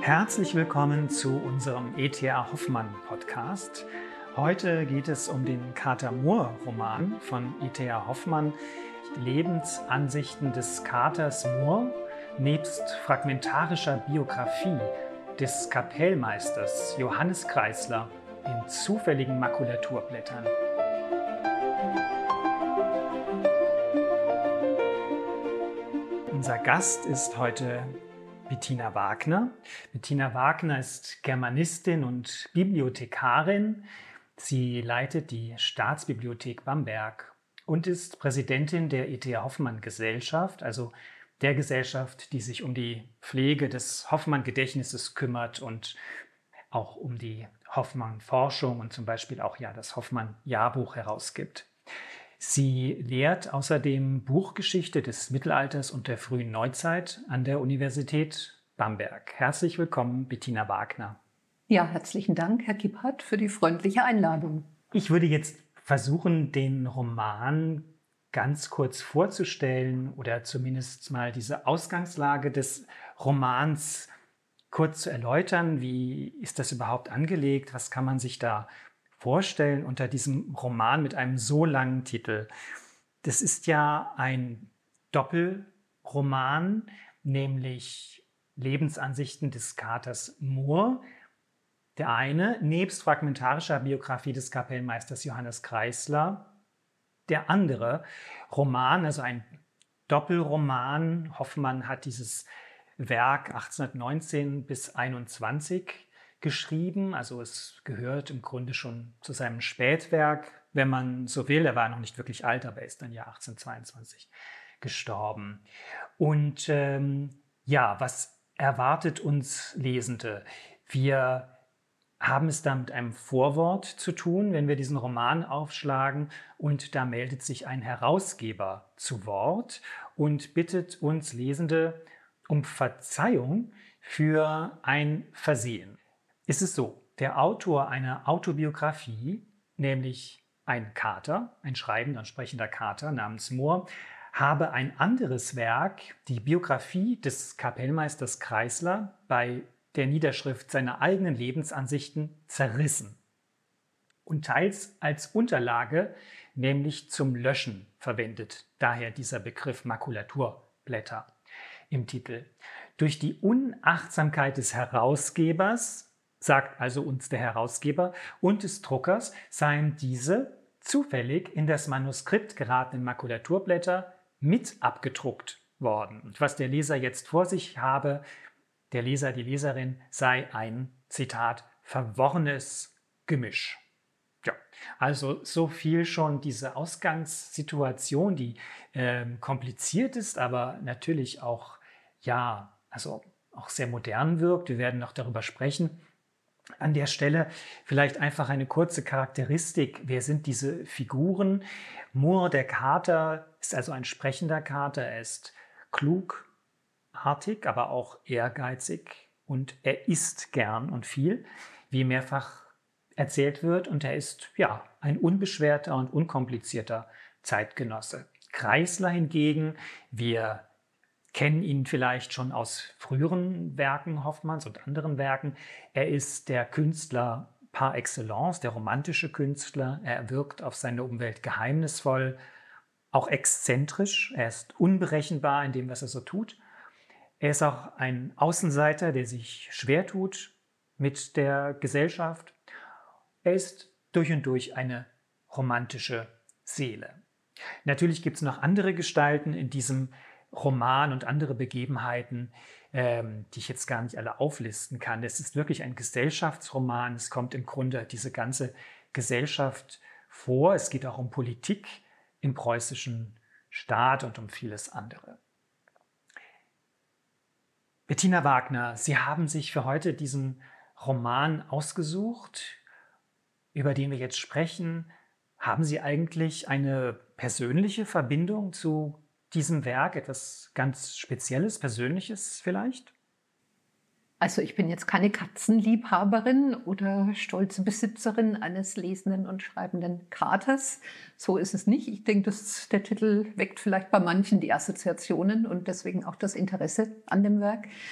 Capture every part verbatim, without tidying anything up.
Herzlich willkommen zu unserem E T H Hoffmann Podcast. Heute geht es um den Carter Moore-Roman von E T H Hoffmann, Lebensansichten des Carters Moore, nebst fragmentarischer Biografie des Kapellmeisters Johannes Kreisler in zufälligen Makulaturblättern. Unser Gast ist heute Bettina Wagner. Bettina Wagner ist Germanistin und Bibliothekarin. Sie leitet die Staatsbibliothek Bamberg und ist Präsidentin der E T H Hoffmann Gesellschaft, also der Gesellschaft, die sich um die Pflege des Hoffmann-Gedächtnisses kümmert und auch um die Hoffmann-Forschung und zum Beispiel auch ja das Hoffmann-Jahrbuch herausgibt. Sie lehrt außerdem Buchgeschichte des Mittelalters und der frühen Neuzeit an der Universität Bamberg. Herzlich willkommen, Bettina Wagner. Ja, herzlichen Dank, Herr Kippert, für die freundliche Einladung. Ich würde jetzt versuchen, den Roman ganz kurz vorzustellen oder zumindest mal diese Ausgangslage des Romans kurz zu erläutern. Wie ist das überhaupt angelegt? Was kann man sich da vorstellen unter diesem Roman mit einem so langen Titel? Das ist ja ein Doppelroman, nämlich Lebensansichten des Carters Moore. Der eine, nebst fragmentarischer Biografie des Kapellmeisters Johannes Kreisler. Der andere Roman, also ein Doppelroman. Hoffmann hat dieses Werk achtzehnhundertneunzehn bis einundzwanzig geschrieben, also es gehört im Grunde schon zu seinem Spätwerk, wenn man so will. Er war noch nicht wirklich alt, aber er ist dann ja achtzehnhundertzweiundzwanzig gestorben. Und ähm, ja, was erwartet uns Lesende? Wir haben es da mit einem Vorwort zu tun, wenn wir diesen Roman aufschlagen, und da meldet sich ein Herausgeber zu Wort und bittet uns Lesende um Verzeihung für ein Versehen. Es ist so, der Autor einer Autobiografie, nämlich ein Carter, ein schreibender und sprechender Carter namens Moore, habe ein anderes Werk, die Biografie des Kapellmeisters Kreisler, bei der Niederschrift seiner eigenen Lebensansichten zerrissen und teils als Unterlage, nämlich zum Löschen, verwendet. Daher dieser Begriff Makulaturblätter im Titel. Durch die Unachtsamkeit des Herausgebers, sagt also uns der Herausgeber, und des Druckers, seien diese zufällig in das Manuskript geratenen Makulaturblätter mit abgedruckt worden. Und was der Leser jetzt vor sich habe, der Leser, die Leserin, sei ein, Zitat, verworrenes Gemisch. Ja, also so viel schon diese Ausgangssituation, die äh, kompliziert ist, aber natürlich auch, ja, also auch sehr modern wirkt. Wir werden noch darüber sprechen. An der Stelle vielleicht einfach eine kurze Charakteristik. Wer sind diese Figuren? Moore, der Carter, ist also ein sprechender Carter. Er ist klug, artig, aber auch ehrgeizig, und er isst gern und viel, wie mehrfach erzählt wird. Und er ist ja ein unbeschwerter und unkomplizierter Zeitgenosse. Kreisler hingegen, wir kennen ihn vielleicht schon aus früheren Werken Hoffmanns und anderen Werken. Er ist der Künstler par excellence, der romantische Künstler. Er wirkt auf seine Umwelt geheimnisvoll, auch exzentrisch. Er ist unberechenbar in dem, was er so tut. Er ist auch ein Außenseiter, der sich schwer tut mit der Gesellschaft. Er ist durch und durch eine romantische Seele. Natürlich gibt es noch andere Gestalten in diesem Roman und andere Begebenheiten, ähm, die ich jetzt gar nicht alle auflisten kann. Es ist wirklich ein Gesellschaftsroman. Es kommt im Grunde diese ganze Gesellschaft vor. Es geht auch um Politik im preußischen Staat und um vieles andere. Bettina Wagner, Sie haben sich für heute diesen Roman ausgesucht, über den wir jetzt sprechen. Haben Sie eigentlich eine persönliche Verbindung zu diesem Werk, etwas ganz Spezielles, Persönliches vielleicht? Also ich bin jetzt keine Katzenliebhaberin oder stolze Besitzerin eines lesenden und schreibenden Katers. So ist es nicht. Ich denke, dass der Titel weckt vielleicht bei manchen die Assoziationen und deswegen auch das Interesse an dem Werk.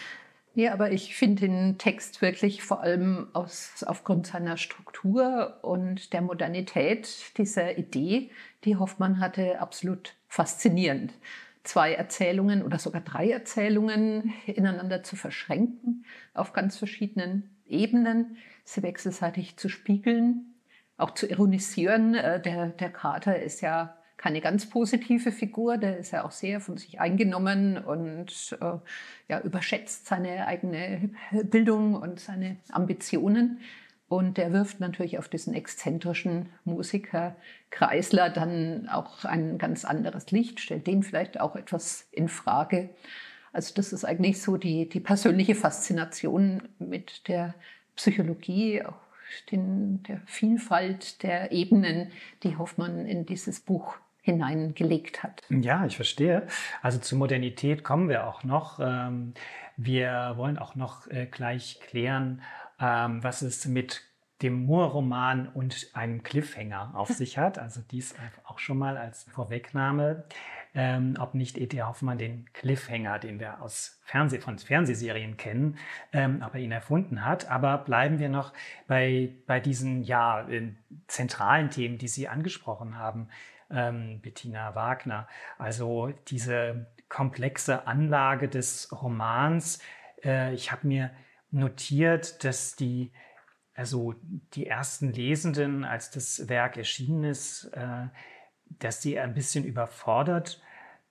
Ja, aber ich finde den Text wirklich vor allem aus, aufgrund seiner Struktur und der Modernität dieser Idee, die Hoffmann hatte, absolut faszinierend. Zwei Erzählungen oder sogar drei Erzählungen ineinander zu verschränken, auf ganz verschiedenen Ebenen, sie wechselseitig zu spiegeln, auch zu ironisieren. Äh, Der, der Kater ist ja keine ganz positive Figur, der ist ja auch sehr von sich eingenommen und äh, ja, überschätzt seine eigene Bildung und seine Ambitionen. Und der wirft natürlich auf diesen exzentrischen Musiker Kreisler dann auch ein ganz anderes Licht, stellt den vielleicht auch etwas in Frage. Also das ist eigentlich so die, die persönliche Faszination mit der Psychologie, auch den, der Vielfalt der Ebenen, die Hoffmann in dieses Buch hineingelegt hat. Ja, ich verstehe. Also zur Modernität kommen wir auch noch. Ähm, Wir wollen auch noch äh, gleich klären, ähm, was es mit dem Moore-Roman und einem Cliffhanger auf sich hat. Also dies auch schon mal als Vorwegnahme, ähm, ob nicht E T Hoffmann den Cliffhanger, den wir aus Fernseh von Fernsehserien kennen, ähm, ob er ihn erfunden hat. Aber bleiben wir noch bei, bei diesen ja, äh, zentralen Themen, die Sie angesprochen haben. Ähm, Bettina Wagner. Also diese komplexe Anlage des Romans. Äh, ich habe mir notiert, dass die, also die ersten Lesenden, als das Werk erschienen ist, äh, dass sie ein bisschen überfordert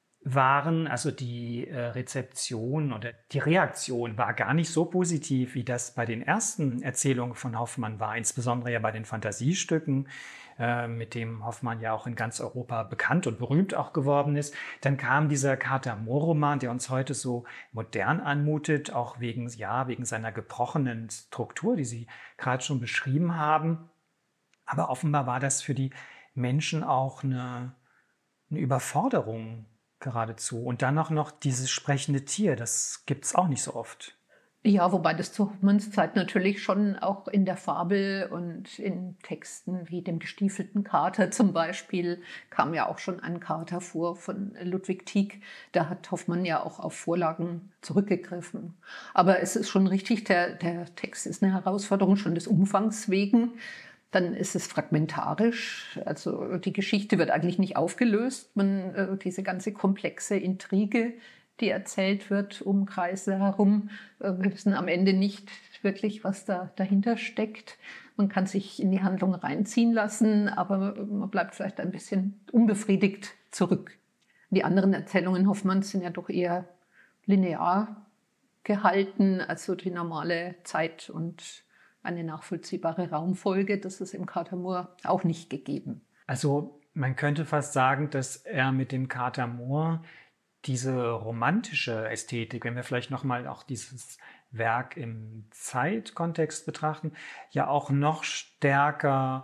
waren. Also die äh, Rezeption oder die Reaktion war gar nicht so positiv, wie das bei den ersten Erzählungen von Hoffmann war, insbesondere ja bei den Fantasiestücken, äh, mit dem Hoffmann ja auch in ganz Europa bekannt und berühmt auch geworden ist. Dann kam dieser Kater Moor-Roman, der uns heute so modern anmutet, auch wegen, ja, wegen seiner gebrochenen Struktur, die Sie gerade schon beschrieben haben. Aber offenbar war das für die Menschen auch eine, eine Überforderung geradezu. Und dann auch noch dieses sprechende Tier, das gibt es auch nicht so oft. Ja, wobei das zu Hoffmanns Zeit natürlich schon auch in der Fabel und in Texten wie dem gestiefelten Kater zum Beispiel kam ja auch schon ein Kater vor von Ludwig Tieck. Da hat Hoffmann ja auch auf Vorlagen zurückgegriffen. Aber es ist schon richtig, der, der Text ist eine Herausforderung schon des Umfangs wegen. Dann ist es fragmentarisch, also die Geschichte wird eigentlich nicht aufgelöst. Man, äh, diese ganze komplexe Intrige, die erzählt wird um Kreisler herum, äh, wir wissen am Ende nicht wirklich, was da dahinter steckt. Man kann sich in die Handlung reinziehen lassen, aber man bleibt vielleicht ein bisschen unbefriedigt zurück. Die anderen Erzählungen Hoffmanns sind ja doch eher linear gehalten, also die normale Zeit und eine nachvollziehbare Raumfolge. Das ist im Kater Moor auch nicht gegeben. Also man könnte fast sagen, dass er mit dem Kater Moor diese romantische Ästhetik, wenn wir vielleicht nochmal auch dieses Werk im Zeitkontext betrachten, ja auch noch stärker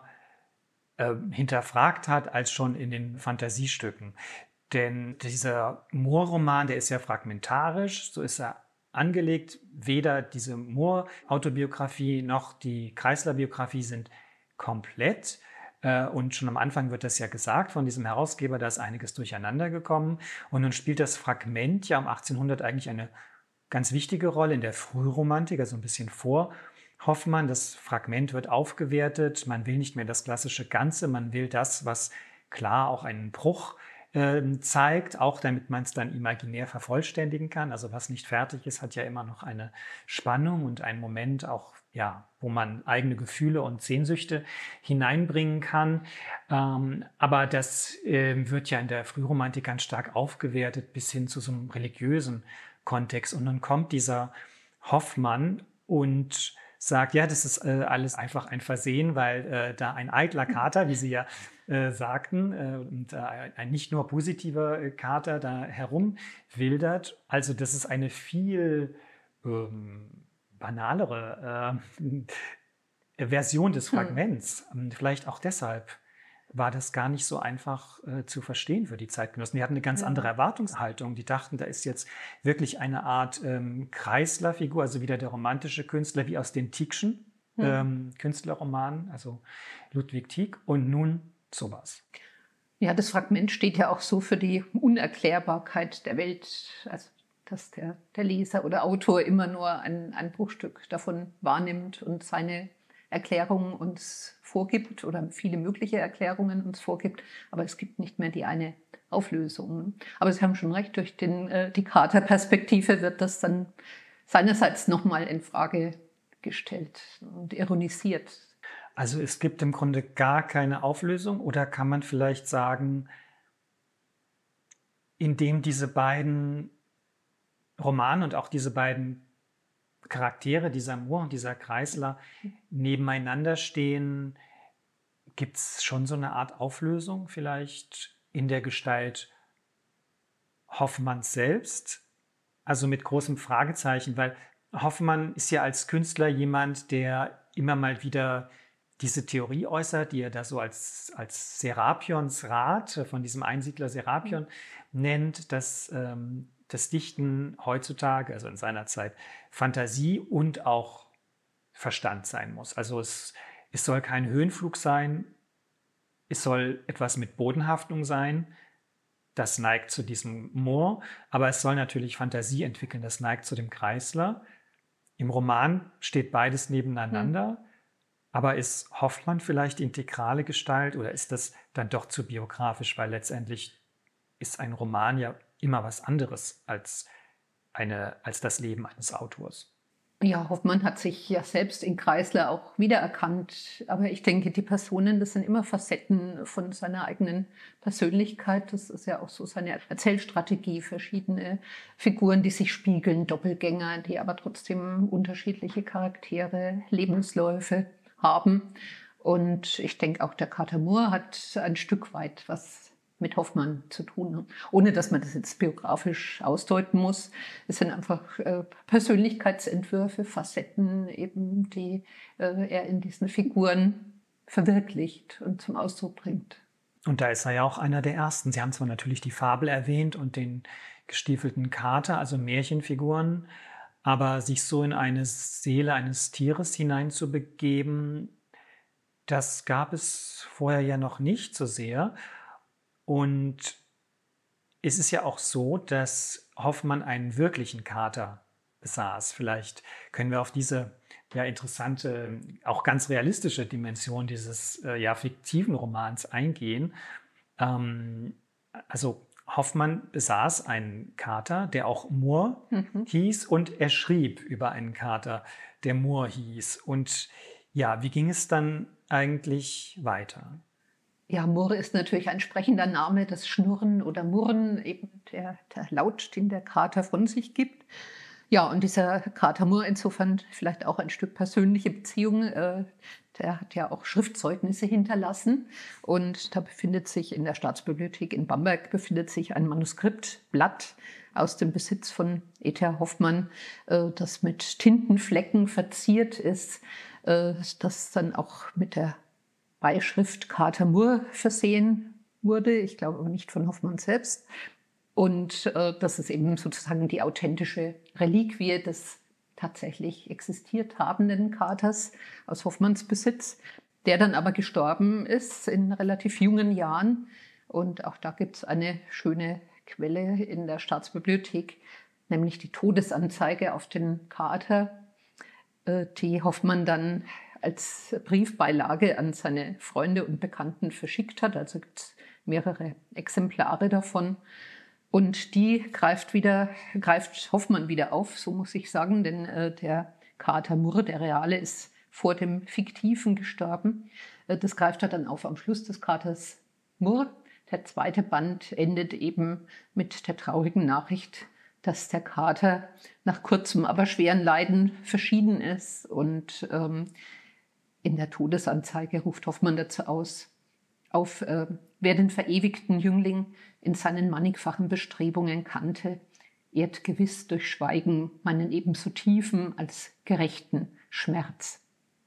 äh, hinterfragt hat als schon in den Fantasiestücken. Denn dieser Moor-Roman, der ist ja fragmentarisch, so ist er angelegt. Weder diese Moor-Autobiografie noch die Kreisler-Biografie sind komplett. Und schon am Anfang wird das ja gesagt von diesem Herausgeber, da ist einiges durcheinander gekommen. Und nun spielt das Fragment ja um achtzehnhundert eigentlich eine ganz wichtige Rolle in der Frühromantik, also ein bisschen vor Hoffmann. Das Fragment wird aufgewertet. Man will nicht mehr das klassische Ganze, man will das, was klar auch einen Bruch äh, zeigt, auch damit man es dann imaginär vervollständigen kann. Also was nicht fertig ist, hat ja immer noch eine Spannung und einen Moment auch, ja, wo man eigene Gefühle und Sehnsüchte hineinbringen kann. Ähm, aber das äh, wird ja in der Frühromantik ganz stark aufgewertet bis hin zu so einem religiösen Kontext. Und dann kommt dieser Hoffmann und sagt, ja, das ist äh, alles einfach ein Versehen, weil äh, da ein eitler Kater, wie Sie ja äh, sagten, äh, und äh, ein nicht nur positiver äh, Kater da herumwildert. Also das ist eine viel ähm, banalere äh, Version des Fragments. Hm. Vielleicht auch deshalb war das gar nicht so einfach äh, zu verstehen für die Zeitgenossen. Die hatten eine ganz ja. andere Erwartungshaltung. Die dachten, da ist jetzt wirklich eine Art ähm, Kreisler-Figur, also wieder der romantische Künstler, wie aus den Tieckschen hm. ähm, Künstlerromanen, also Ludwig Tieck. Und nun sowas. Ja, das Fragment steht ja auch so für die Unerklärbarkeit der Welt. Also dass der, der Leser oder Autor immer nur ein, ein Bruchstück davon wahrnimmt und seine Erklärungen uns vorgibt oder viele mögliche Erklärungen uns vorgibt, aber es gibt nicht mehr die eine Auflösung. Aber Sie haben schon recht, durch den, äh, die Katerperspektive wird das dann seinerseits nochmal in Frage gestellt und ironisiert. Also es gibt im Grunde gar keine Auflösung, oder kann man vielleicht sagen, indem diese beiden Romane und auch diese beiden Charaktere, dieser Moor und dieser Kreisler, nebeneinander stehen, gibt es schon so eine Art Auflösung vielleicht in der Gestalt Hoffmanns selbst? Also mit großem Fragezeichen, weil Hoffmann ist ja als Künstler jemand, der immer mal wieder diese Theorie äußert, die er da so als, als Serapions Rat von diesem Einsiedler Serapion mhm. nennt, dass ähm, das Dichten heutzutage, also in seiner Zeit, Fantasie und auch Verstand sein muss. Also es, es soll kein Höhenflug sein, es soll etwas mit Bodenhaftung sein, das neigt zu diesem Moor, aber es soll natürlich Fantasie entwickeln, das neigt zu dem Kreisler. Im Roman steht beides nebeneinander, mhm. aber ist Hoffmann vielleicht die integrale Gestalt oder ist das dann doch zu biografisch, weil letztendlich ist ein Roman ja immer was anderes als, eine, als das Leben eines Autors. Ja, Hoffmann hat sich ja selbst in Kreisler auch wiedererkannt. Aber ich denke, die Personen, das sind immer Facetten von seiner eigenen Persönlichkeit. Das ist ja auch so seine Erzählstrategie. Verschiedene Figuren, die sich spiegeln, Doppelgänger, die aber trotzdem unterschiedliche Charaktere, Lebensläufe haben. Und ich denke, auch der Kater Murr hat ein Stück weit was mit Hoffmann zu tun, ohne dass man das jetzt biografisch ausdeuten muss. Es sind einfach äh, Persönlichkeitsentwürfe, Facetten, eben, die äh, er in diesen Figuren verwirklicht und zum Ausdruck bringt. Und da ist er ja auch einer der Ersten. Sie haben zwar natürlich die Fabel erwähnt und den gestiefelten Kater, also Märchenfiguren, aber sich so in eine Seele eines Tieres hineinzubegeben, das gab es vorher ja noch nicht so sehr. Und es ist ja auch so, dass Hoffmann einen wirklichen Kater besaß. Vielleicht können wir auf diese ja interessante, auch ganz realistische Dimension dieses äh, ja fiktiven Romans eingehen. Ähm, also Hoffmann besaß einen Kater, der auch Murr mhm. hieß, und er schrieb über einen Kater, der Murr hieß. Und ja, wie ging es dann eigentlich weiter? Ja, Murr ist natürlich ein sprechender Name, das Schnurren oder Murren, eben der, der Laut, den der Kater von sich gibt. Ja, und dieser Kater Murr insofern vielleicht auch ein Stück persönliche Beziehung. Äh, der hat ja auch Schriftzeugnisse hinterlassen. Und da befindet sich in der Staatsbibliothek in Bamberg befindet sich ein Manuskriptblatt aus dem Besitz von E T H Hoffmann, äh, das mit Tintenflecken verziert ist, äh, das dann auch mit der Beischrift Kater Murr versehen wurde. Ich glaube aber nicht von Hoffmann selbst. Und äh, das ist eben sozusagen die authentische Reliquie des tatsächlich existiert habenden Katers aus Hoffmanns Besitz, der dann aber gestorben ist in relativ jungen Jahren. Und auch da gibt es eine schöne Quelle in der Staatsbibliothek, nämlich die Todesanzeige auf den Kater, äh, die Hoffmann dann als Briefbeilage an seine Freunde und Bekannten verschickt hat. Also gibt es mehrere Exemplare davon. Und die greift, wieder, greift Hoffmann wieder auf, so muss ich sagen, denn äh, der Kater Murr, der reale, ist vor dem Fiktiven gestorben. Äh, das greift er dann auf am Schluss des Katers Murr. Der zweite Band endet eben mit der traurigen Nachricht, dass der Kater nach kurzem, aber schweren Leiden verschieden ist. Und ähm, in der Todesanzeige ruft Hoffmann dazu aus, auf, äh, wer den verewigten Jüngling in seinen mannigfachen Bestrebungen kannte, ehrt gewiss durch Schweigen meinen ebenso tiefen als gerechten Schmerz.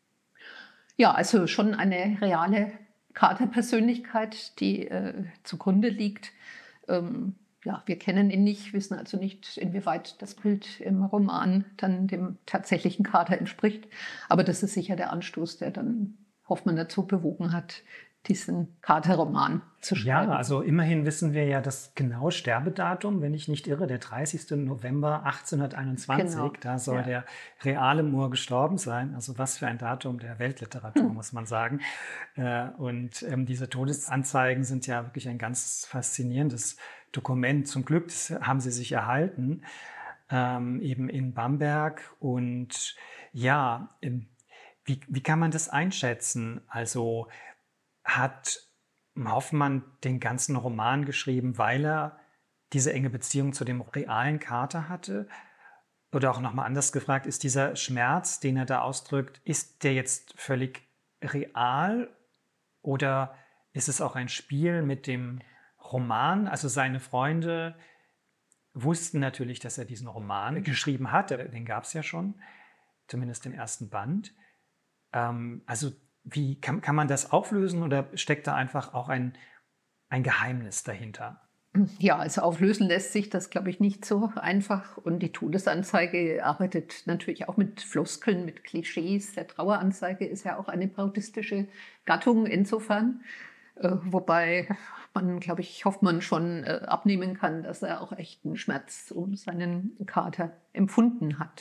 Ja, also schon eine reale Katerpersönlichkeit, die äh, zugrunde liegt. Ähm, ja, wir kennen ihn nicht, wissen also nicht, inwieweit das Bild im Roman dann dem tatsächlichen Kater entspricht. Aber das ist sicher der Anstoß, der dann Hoffmann dazu bewogen hat, diesen Kater-Roman zu schreiben. Ja, also immerhin wissen wir ja das genaue Sterbedatum, wenn ich nicht irre, der dreißigsten November achtzehnhunderteinundzwanzig. Genau. Da soll Ja. der reale Moore gestorben sein. Also was für ein Datum der Weltliteratur, Hm. muss man sagen. Äh, Und ähm, diese Todesanzeigen sind ja wirklich ein ganz faszinierendes Dokument. Zum Glück das haben sie sich erhalten, ähm, eben in Bamberg. Und ja, ähm, wie, wie kann man das einschätzen? Also hat Hoffmann den ganzen Roman geschrieben, weil er diese enge Beziehung zu dem realen Kater hatte? Oder auch nochmal anders gefragt, ist dieser Schmerz, den er da ausdrückt, ist der jetzt völlig real oder ist es auch ein Spiel mit dem Roman? Also seine Freunde wussten natürlich, dass er diesen Roman geschrieben hat, den gab es ja schon, zumindest den ersten Band. Ähm, also wie kann, kann man das auflösen oder steckt da einfach auch ein, ein Geheimnis dahinter? Ja, also auflösen lässt sich das, glaube ich, nicht so einfach. Und die Todesanzeige arbeitet natürlich auch mit Floskeln, mit Klischees. Der Traueranzeige ist ja auch eine parodistische Gattung insofern. Äh, wobei man, glaube ich, Hoffmann schon äh, abnehmen kann, dass er auch echten Schmerz um seinen Kater empfunden hat.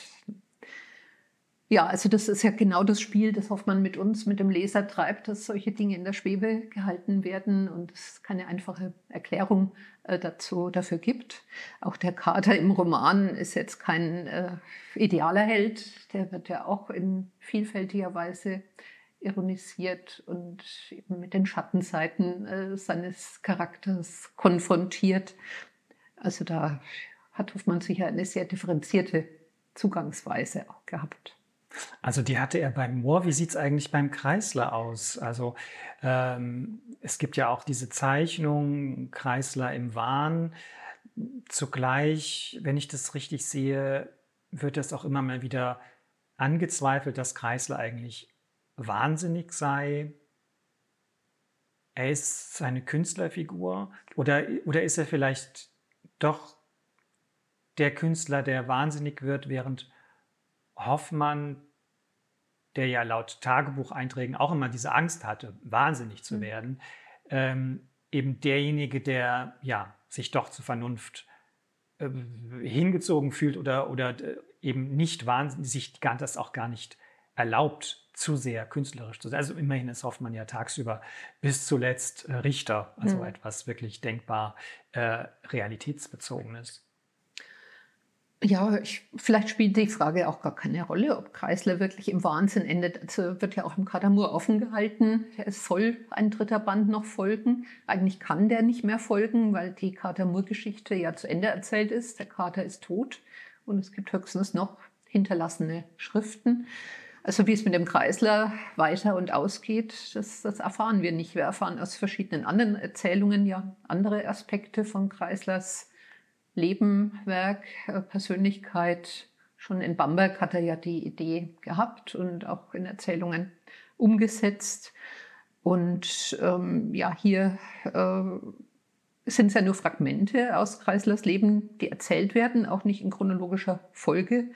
Ja, also das ist ja genau das Spiel, das Hoffmann mit uns, mit dem Leser treibt, dass solche Dinge in der Schwebe gehalten werden und es keine einfache Erklärung äh, dazu, dafür gibt. Auch der Kater im Roman ist jetzt kein äh, idealer Held, der wird ja auch in vielfältiger Weise ironisiert und eben mit den Schattenseiten äh, seines Charakters konfrontiert. Also da hat Hoffmann sicher eine sehr differenzierte Zugangsweise auch gehabt. Also die hatte er beim Moore. Wie sieht es eigentlich beim Kreisler aus? Also ähm, es gibt ja auch diese Zeichnung Kreisler im Wahn. Zugleich, wenn ich das richtig sehe, wird das auch immer mal wieder angezweifelt, dass Kreisler eigentlich wahnsinnig sei. Er ist seine Künstlerfigur oder, oder ist er vielleicht doch der Künstler, der wahnsinnig wird, während Hoffmann, der ja laut Tagebucheinträgen auch immer diese Angst hatte, wahnsinnig zu werden, ähm, eben derjenige, der ja, sich doch zur Vernunft äh, hingezogen fühlt oder, oder äh, eben nicht wahnsinnig, sich gar, das auch gar nicht erlaubt, zu sehr künstlerisch zu sein. Also immerhin ist Hoffmann ja tagsüber bis zuletzt äh, Richter, also Mhm. etwas wirklich denkbar äh, realitätsbezogenes. Ja, ich, vielleicht spielt die Frage auch gar keine Rolle, ob Kreisler wirklich im Wahnsinn endet. Also wird ja auch im Kater Moore offen gehalten. Es soll ein dritter Band noch folgen. Eigentlich kann der nicht mehr folgen, weil die Kater Moore-Geschichte ja zu Ende erzählt ist. Der Kater ist tot und es gibt höchstens noch hinterlassene Schriften. Also wie es mit dem Kreisler weiter und ausgeht, das, das erfahren wir nicht. Wir erfahren aus verschiedenen anderen Erzählungen ja andere Aspekte von Kreislers Leben, Werk, Persönlichkeit. Schon in Bamberg hat er ja die Idee gehabt und auch in Erzählungen umgesetzt. Und ähm, ja, hier äh, sind es ja nur Fragmente aus Kreislers Leben, die erzählt werden, auch nicht in chronologischer Folge.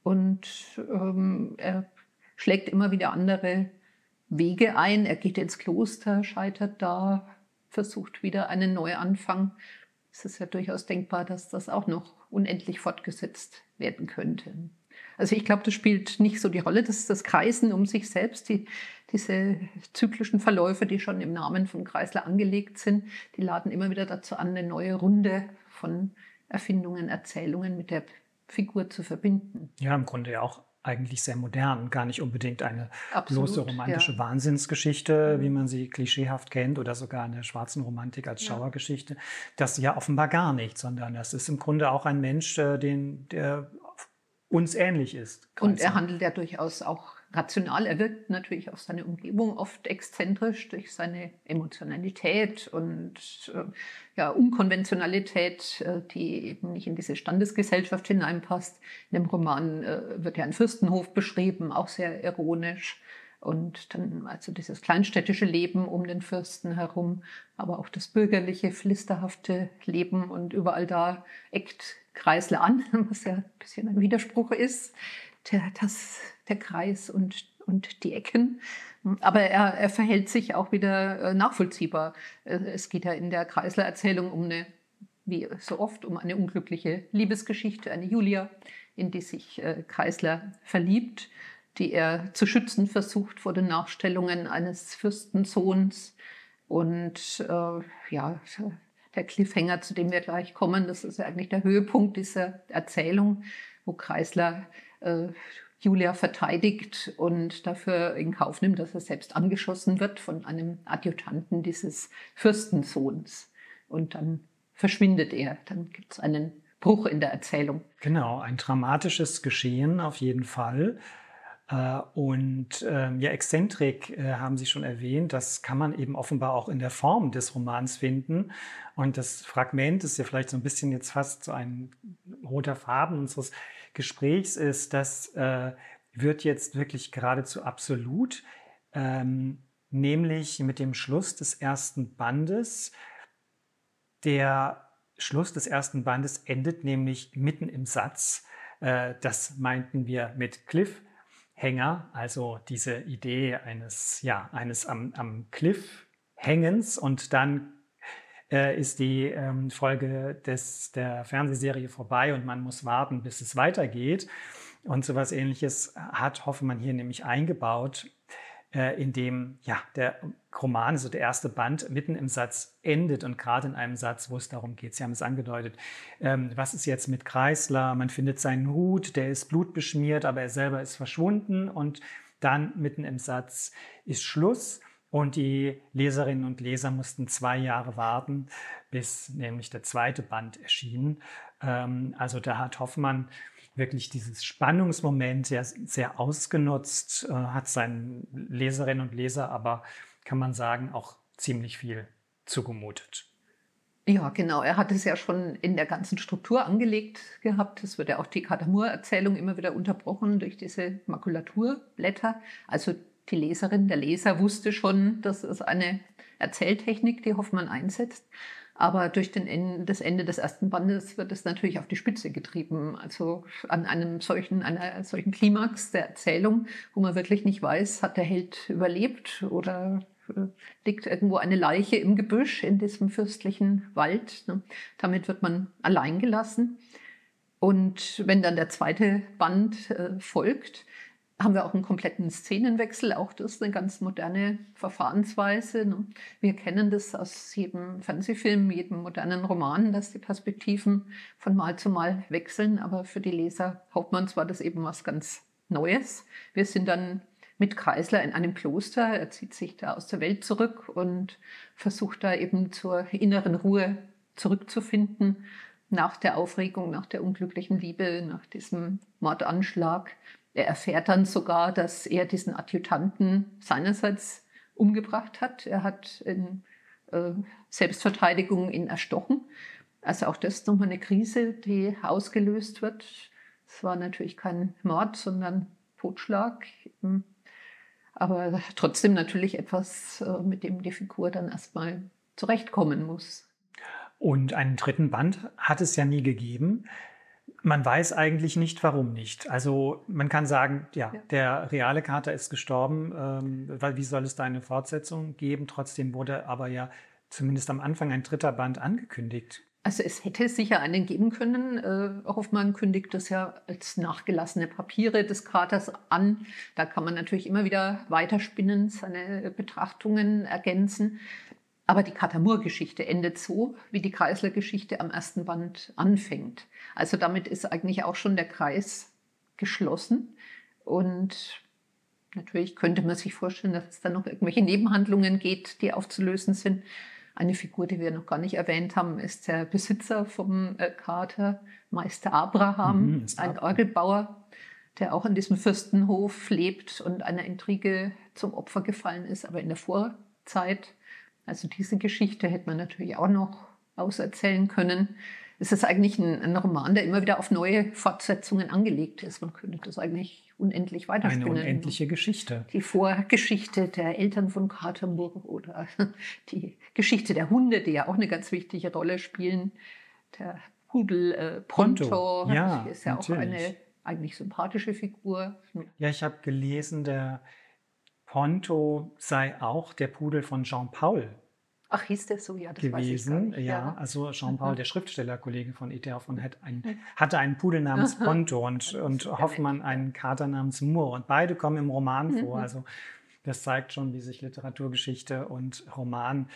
Und ähm, er schlägt immer wieder andere Wege ein. Er geht ins Kloster, scheitert da, versucht wieder einen Neuanfang. Es ist ja durchaus denkbar, dass das auch noch unendlich fortgesetzt werden könnte. Also ich glaube, das spielt nicht so die Rolle. Das ist das Kreisen um sich selbst, die, diese zyklischen Verläufe, die schon im Namen von Kreisler angelegt sind, die laden immer wieder dazu an, eine neue Runde von Erfindungen, Erzählungen mit der Figur zu verbinden. Ja, im Grunde ja auch eigentlich sehr modern, gar nicht unbedingt eine Absolut, bloße romantische ja. Wahnsinnsgeschichte, wie man sie klischeehaft kennt, oder sogar in der schwarzen Romantik als Ja. Schauergeschichte. Das ja offenbar gar nicht, sondern das ist im Grunde auch ein Mensch, äh, den, der uns ähnlich ist. Und Kreisler. er handelt ja durchaus auch rational. Er wirkt natürlich auf seine Umgebung oft exzentrisch durch seine Emotionalität und äh, ja, Unkonventionalität, äh, die eben nicht in diese Standesgesellschaft hineinpasst. In dem Roman äh, wird ja ein Fürstenhof beschrieben, auch sehr ironisch. Und dann also dieses kleinstädtische Leben um den Fürsten herum, aber auch das bürgerliche, philisterhafte Leben. Und überall da eckt Kreisler an, was ja ein bisschen ein Widerspruch ist. Der, das, der Kreis und, und die Ecken. Aber er, er verhält sich auch wieder nachvollziehbar. Es geht ja in der Kreisler-Erzählung um eine, wie so oft, um eine unglückliche Liebesgeschichte, eine Julia, in die sich Kreisler verliebt, die er zu schützen versucht vor den Nachstellungen eines Fürstensohns. Und äh, ja, der Cliffhanger, zu dem wir gleich kommen, das ist ja eigentlich der Höhepunkt dieser Erzählung, wo Kreisler äh, Julia verteidigt und dafür in Kauf nimmt, dass er selbst angeschossen wird von einem Adjutanten dieses Fürstensohns. Und dann verschwindet er. Dann gibt es einen Bruch in der Erzählung. Genau, ein dramatisches Geschehen auf jeden Fall. Und ähm, ja, Exzentrik äh, haben Sie schon erwähnt, das kann man eben offenbar auch in der Form des Romans finden. Und das Fragment ist ja vielleicht so ein bisschen jetzt fast so ein roter Faden unseres Gesprächs ist, das äh, wird jetzt wirklich geradezu absolut, ähm, nämlich mit dem Schluss des ersten Bandes. Der Schluss des ersten Bandes endet nämlich mitten im Satz. Äh, das meinten wir mit Cliff. Hänger, also diese Idee eines, ja, eines am, am Cliff hängens und dann äh, ist die ähm, Folge des, der Fernsehserie vorbei und man muss warten, bis es weitergeht. Und sowas Ähnliches hat Hoffmann hier nämlich eingebaut, äh, in dem ja, der Roman, also der erste Band, mitten im Satz endet und gerade in einem Satz, wo es darum geht, Sie haben es angedeutet, ähm, was ist jetzt mit Kreisler? Man findet seinen Hut, der ist blutbeschmiert, aber er selber ist verschwunden und dann mitten im Satz ist Schluss und die Leserinnen und Leser mussten zwei Jahre warten, bis nämlich der zweite Band erschien. Ähm, also da hat Hoffmann wirklich dieses Spannungsmoment sehr, sehr ausgenutzt, äh, hat seinen Leserinnen und Leser aber, kann man sagen, auch ziemlich viel zugemutet. Ja, genau. Er hat es ja schon in der ganzen Struktur angelegt gehabt. Es wird ja auch die Katamur-Erzählung immer wieder unterbrochen durch diese Makulaturblätter. Also die Leserin, der Leser wusste schon, das ist eine Erzähltechnik, die Hoffmann einsetzt. Aber durch den Ende, das Ende des ersten Bandes wird es natürlich auf die Spitze getrieben. Also an einem solchen, einer solchen Klimax der Erzählung, wo man wirklich nicht weiß, hat der Held überlebt oder liegt irgendwo eine Leiche im Gebüsch in diesem fürstlichen Wald. Damit wird man allein gelassen. Und wenn dann der zweite Band äh, folgt, haben wir auch einen kompletten Szenenwechsel. Auch das ist eine ganz moderne Verfahrensweise. Wir kennen das aus jedem Fernsehfilm, jedem modernen Roman, dass die Perspektiven von Mal zu Mal wechseln. Aber für die Leser Hauptmanns war das eben was ganz Neues. Wir sind dann mit Kreisler in einem Kloster. Er zieht sich da aus der Welt zurück und versucht da eben zur inneren Ruhe zurückzufinden. Nach der Aufregung, nach der unglücklichen Liebe, nach diesem Mordanschlag. Er erfährt dann sogar, dass er diesen Adjutanten seinerseits umgebracht hat. Er hat in äh, Selbstverteidigung ihn erstochen. Also auch das ist nochmal eine Krise, die ausgelöst wird. Es war natürlich kein Mord, sondern Totschlag. Aber trotzdem natürlich etwas, äh, mit dem die Figur dann erstmal zurechtkommen muss. Und einen dritten Band hat es ja nie gegeben. Man weiß eigentlich nicht, warum nicht. Also man kann sagen, ja, ja. der reale Kater ist gestorben, ähm, weil wie soll es da eine Fortsetzung geben? Trotzdem wurde aber ja zumindest am Anfang ein dritter Band angekündigt. Also es hätte sicher einen geben können. Äh, Hoffmann kündigt das ja als nachgelassene Papiere des Katers an. Da kann man natürlich immer wieder weiterspinnen, seine Betrachtungen ergänzen. Aber die Katamur-Geschichte endet so, wie die Kreisler-Geschichte am ersten Band anfängt. Also damit ist eigentlich auch schon der Kreis geschlossen. Und natürlich könnte man sich vorstellen, dass es dann noch irgendwelche Nebenhandlungen geht, die aufzulösen sind. Eine Figur, die wir noch gar nicht erwähnt haben, ist der Besitzer vom Kater, Meister Abraham, mhm, ein Orgelbauer, der auch an diesem Fürstenhof lebt und einer Intrige zum Opfer gefallen ist, aber in der Vorzeit. Also diese Geschichte hätte man natürlich auch noch auserzählen können. Es ist eigentlich ein, ein Roman, der immer wieder auf neue Fortsetzungen angelegt ist. Man könnte das eigentlich unendlich weiterspinnen. Eine unendliche Geschichte. Die Vorgeschichte der Eltern von Katamur oder die Geschichte der Hunde, die ja auch eine ganz wichtige Rolle spielen. Der Pudel äh, Ponto, Ponto. Ja, ist ja natürlich. auch eine eigentlich sympathische Figur. Ja, ich habe gelesen, der Ponto sei auch der Pudel von Jean-Paul Ach, hieß der so? Ja, das weiß ich gar gewesen. nicht. Ja, also Jean-Paul, Aha. der Schriftstellerkollege von E T Hoffmann, hat ein, hatte einen Pudel namens Aha. Ponto und, Das und ist ja Hoffmann nett, einen Kater namens Moore. Und beide kommen im Roman vor. Mhm. Also das zeigt schon, wie sich Literaturgeschichte und Roman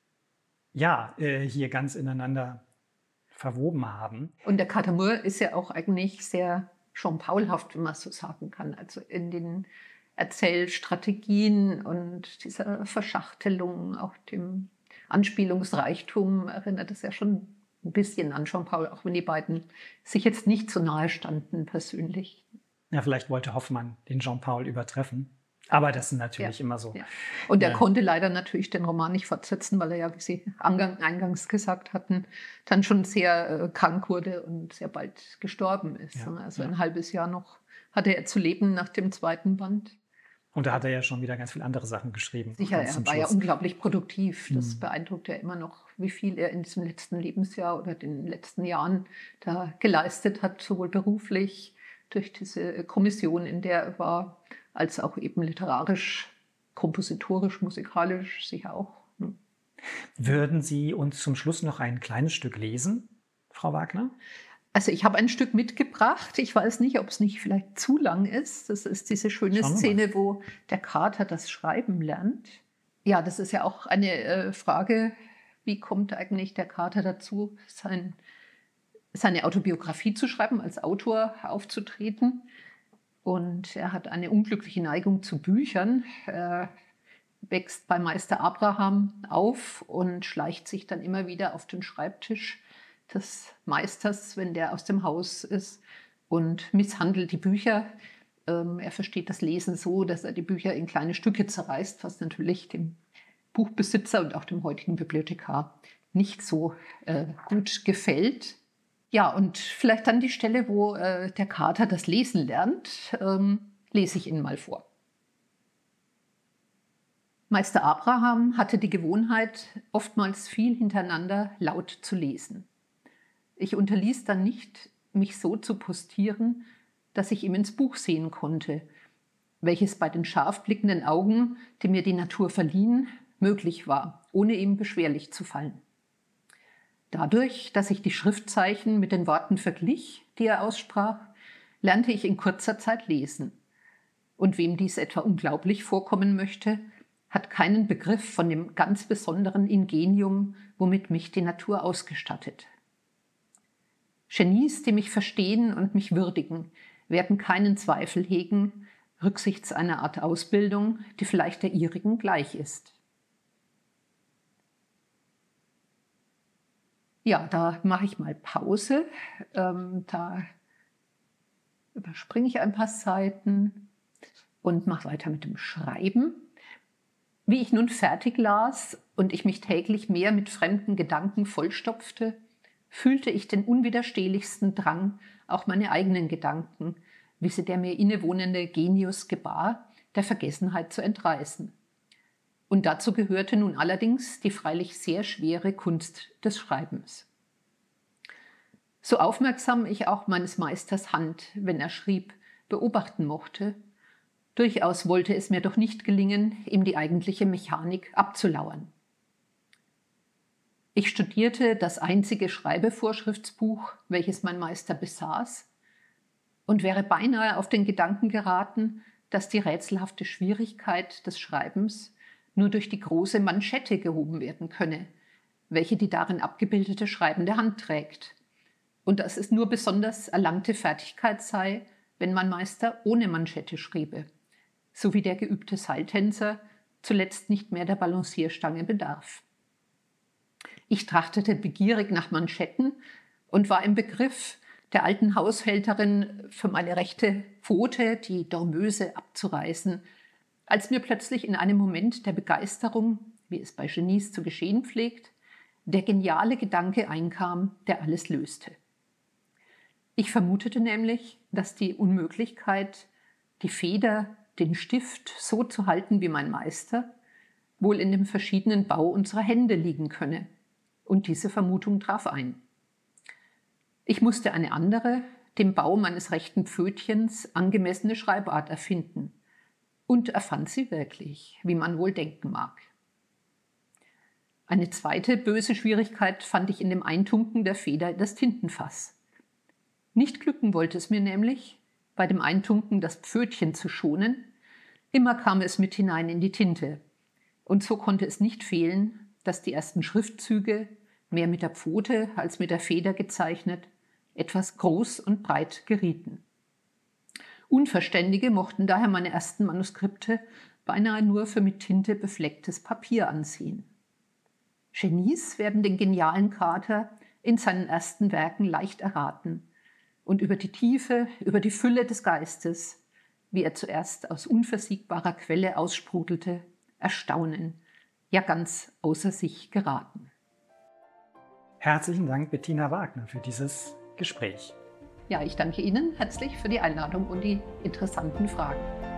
ja äh, hier ganz ineinander verwoben haben. Und der Kater Moore ist ja auch eigentlich sehr Jean-Paulhaft, wenn man so sagen kann. Also in den Erzählstrategien und dieser Verschachtelung, auch dem Anspielungsreichtum erinnert es ja schon ein bisschen an Jean-Paul, auch wenn die beiden sich jetzt nicht so nahe standen persönlich. Ja, vielleicht wollte Hoffmann den Jean-Paul übertreffen. Aber das sind natürlich Ja, immer so. ja. Und er Ja. konnte leider natürlich den Roman nicht fortsetzen, weil er ja, wie Sie angang, eingangs gesagt hatten, dann schon sehr äh, krank wurde und sehr bald gestorben ist. Ja, Also ja. ein halbes Jahr noch hatte er zu leben nach dem zweiten Band. Und da hat er ja schon wieder ganz viele andere Sachen geschrieben. Sicher, ganz er zum war ja Schluss. unglaublich produktiv. Das Mhm. beeindruckt ja immer noch, wie viel er in diesem letzten Lebensjahr oder den letzten Jahren da geleistet hat, sowohl beruflich durch diese Kommission, in der er war, als auch eben literarisch, kompositorisch, musikalisch sicher auch. Hm. Würden Sie uns zum Schluss noch ein kleines Stück lesen, Frau Wagner? Also ich habe ein Stück mitgebracht. Ich weiß nicht, ob es nicht vielleicht zu lang ist. Das ist diese schöne Schauen wir mal. Szene, wo der Kater das Schreiben lernt. Ja, das ist ja auch eine äh, Frage, wie kommt eigentlich der Kater dazu, sein, seine Autobiografie zu schreiben, als Autor aufzutreten. Und er hat eine unglückliche Neigung zu Büchern. Er wächst bei Meister Abraham auf und schleicht sich dann immer wieder auf den Schreibtisch des Meisters, wenn der aus dem Haus ist, und misshandelt die Bücher. Ähm, er versteht das Lesen so, dass er die Bücher in kleine Stücke zerreißt, was natürlich dem Buchbesitzer und auch dem heutigen Bibliothekar nicht so äh, gut gefällt. Ja, und vielleicht dann die Stelle, wo äh, der Kater das Lesen lernt, ähm, lese ich Ihnen mal vor. Meister Abraham hatte die Gewohnheit, oftmals viel hintereinander laut zu lesen. Ich unterließ dann nicht, mich so zu postieren, dass ich ihm ins Buch sehen konnte, welches bei den scharf blickenden Augen, die mir die Natur verliehen, möglich war, ohne ihm beschwerlich zu fallen. Dadurch, dass ich die Schriftzeichen mit den Worten verglich, die er aussprach, lernte ich in kurzer Zeit lesen. Und wem dies etwa unglaublich vorkommen möchte, hat keinen Begriff von dem ganz besonderen Ingenium, womit mich die Natur ausgestattet. Genies, die mich verstehen und mich würdigen, werden keinen Zweifel hegen, rücksichts einer Art Ausbildung, die vielleicht der ihrigen gleich ist. Ja, da mache ich mal Pause. Ähm, da überspringe ich ein paar Seiten und mache weiter mit dem Schreiben. Wie ich nun fertig las und ich mich täglich mehr mit fremden Gedanken vollstopfte, fühlte ich den unwiderstehlichsten Drang, auch meine eigenen Gedanken, wie sie der mir innewohnende Genius gebar, der Vergessenheit zu entreißen. Und dazu gehörte nun allerdings die freilich sehr schwere Kunst des Schreibens. So aufmerksam ich auch meines Meisters Hand, wenn er schrieb, beobachten mochte, durchaus wollte es mir doch nicht gelingen, ihm die eigentliche Mechanik abzulauern. Ich studierte das einzige Schreibevorschriftsbuch, welches mein Meister besaß, und wäre beinahe auf den Gedanken geraten, dass die rätselhafte Schwierigkeit des Schreibens nur durch die große Manschette gehoben werden könne, welche die darin abgebildete schreibende Hand trägt, und dass es nur besonders erlangte Fertigkeit sei, wenn mein Meister ohne Manschette schriebe, so wie der geübte Seiltänzer zuletzt nicht mehr der Balancierstange bedarf. Ich trachtete begierig nach Manschetten und war im Begriff, der alten Haushälterin für meine rechte Pfote die Dormeuse abzureißen, als mir plötzlich in einem Moment der Begeisterung, wie es bei Genies zu geschehen pflegt, der geniale Gedanke einkam, der alles löste. Ich vermutete nämlich, dass die Unmöglichkeit, die Feder, den Stift so zu halten wie mein Meister, wohl in dem verschiedenen Bau unserer Hände liegen könne. Und diese Vermutung traf ein. Ich musste eine andere, dem Bau meines rechten Pfötchens angemessene Schreibart erfinden. Und er fand sie wirklich, wie man wohl denken mag. Eine zweite böse Schwierigkeit fand ich in dem Eintunken der Feder in das Tintenfass. Nicht glücken wollte es mir nämlich, bei dem Eintunken das Pfötchen zu schonen. Immer kam es mit hinein in die Tinte. Und so konnte es nicht fehlen, dass die ersten Schriftzüge, mehr mit der Pfote als mit der Feder gezeichnet, etwas groß und breit gerieten. Unverständige mochten daher meine ersten Manuskripte beinahe nur für mit Tinte beflecktes Papier ansehen. Genies werden den genialen Kater in seinen ersten Werken leicht erraten und über die Tiefe, über die Fülle des Geistes, wie er zuerst aus unversiegbarer Quelle aussprudelte, erstaunen, ja ganz außer sich geraten. Herzlichen Dank, Bettina Wagner, für dieses Gespräch. Ja, ich danke Ihnen herzlich für die Einladung und die interessanten Fragen.